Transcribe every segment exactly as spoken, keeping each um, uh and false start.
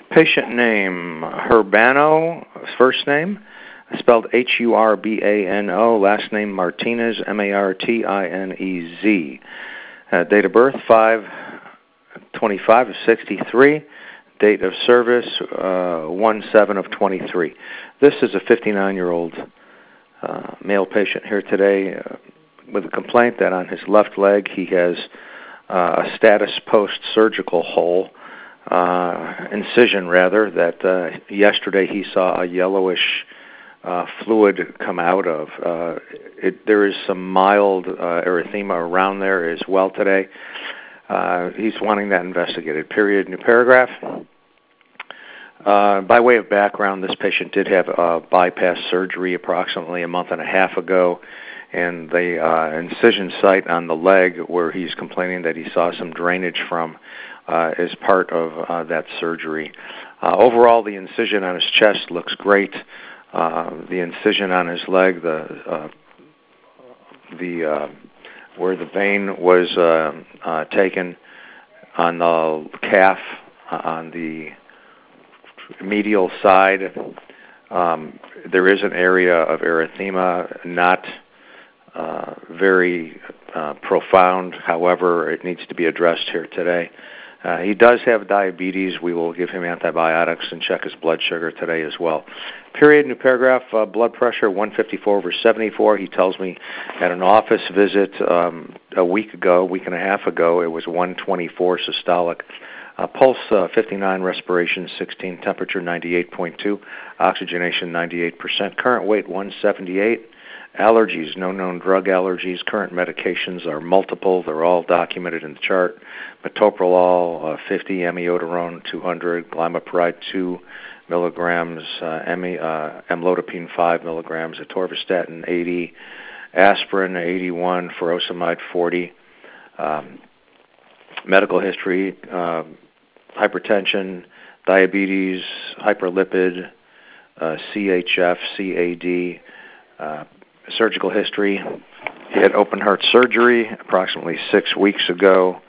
Patient name, Hurbano, first name, spelled H U R B A N O, last name Martinez, M A R T I N E Z. Uh, date of birth, five twenty-five of sixty-three. Date of service, uh, one seven of twenty-three. This is a fifty-nine-year-old uh, male patient here today uh, with a complaint that on his left leg he has uh, a status post-surgical hole, uh, incision rather, that uh, yesterday he saw a yellowish uh, fluid come out of. Uh, it, there is some mild uh, erythema around there as well today. Uh, he's wanting that investigated. Period. New paragraph. Uh, by way of background, this patient did have uh, bypass surgery approximately a month and a half ago, and the uh, incision site on the leg where he's complaining that he saw some drainage from uh, is part of uh, that surgery. Uh, overall, the incision on his chest looks great. Uh, the incision on his leg, the uh, the uh, where the vein was uh, uh, taken on the calf, uh, on the medial side, um, there is an area of erythema, not uh, very uh, profound. However, it needs to be addressed here today. Uh, he does have diabetes. We will give him antibiotics and check his blood sugar today as well. Period. New paragraph. Uh, blood pressure one fifty-four over seventy-four. He tells me at an office visit um, a week ago, a week and a half ago, it was one twenty-four systolic. Uh, pulse uh, fifty-nine, respiration sixteen, temperature ninety-eight point two, oxygenation ninety-eight percent. Current weight one seventy-eight. Allergies, no known drug allergies. Current medications are multiple. They're all documented in the chart. Metoprolol uh, fifty, amiodarone two hundred, glimepiride two milligrams, uh, emi, uh, amlodipine five milligrams, atorvastatin eighty, aspirin eighty-one, furosemide forty. Um, medical history, uh, hypertension, diabetes, hyperlipid, uh, C H F, C A D, uh, surgical history. He had open heart surgery approximately six weeks ago.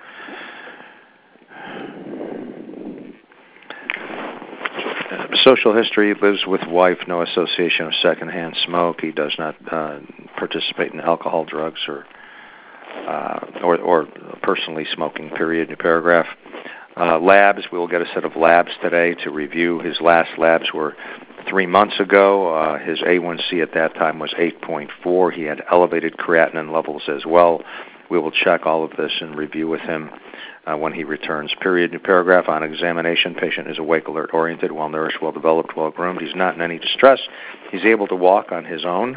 Uh, social history, lives with wife, no association of secondhand smoke. He does not uh, participate in alcohol, drugs, or uh, or, or personally smoking, period, new paragraph. Uh, labs, we will get a set of labs today to review. His last labs were three months ago. Uh, his A one C at that time was eight point four. He had elevated creatinine levels as well. We will check all of this and review with him uh, when he returns. Period. New paragraph. On examination, patient is awake, alert, oriented, well-nourished, well-developed, well-groomed. He's not in any distress. He's able to walk on his own.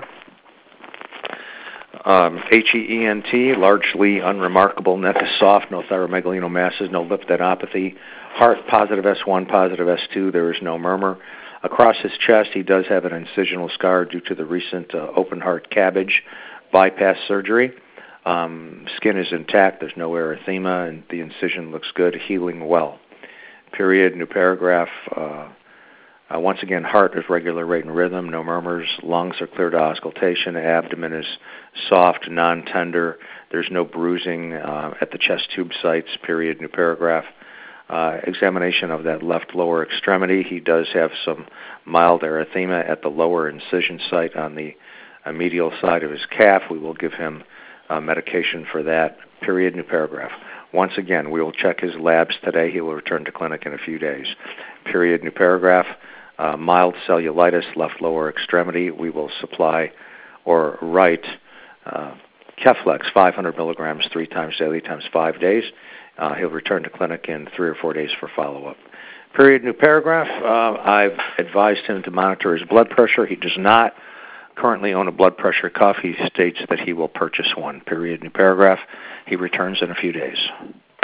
Um, H E E N T, largely unremarkable. Neck is soft, no thyromegalinomasses, no lymphadenopathy. Heart, positive S one, positive S two. There is no murmur. Across his chest, he does have an incisional scar due to the recent uh, open heart cabbage bypass surgery. Um, skin is intact. There's no erythema, and the incision looks good, healing well. Period. New paragraph. Uh, uh, once again, heart is regular rate and rhythm, no murmurs. Lungs are clear to auscultation. Abdomen is soft, non-tender. There's no bruising uh, at the chest tube sites. Period. New paragraph. Uh, examination of that left lower extremity. He does have some mild erythema at the lower incision site on the uh, medial side of his calf. We will give him uh, medication for that. Period. New paragraph. Once again, we will check his labs today. He will return to clinic in a few days. Period. New paragraph. Uh, mild cellulitis, left lower extremity. We will supply or write uh, Keflex, five hundred milligrams, three times daily, times five days. Uh, he'll return to clinic in three or four days for follow-up. Period. New paragraph. Uh, I've advised him to monitor his blood pressure. He does not currently own a blood pressure cuff. He states that he will purchase one. Period. New paragraph. He returns in a few days.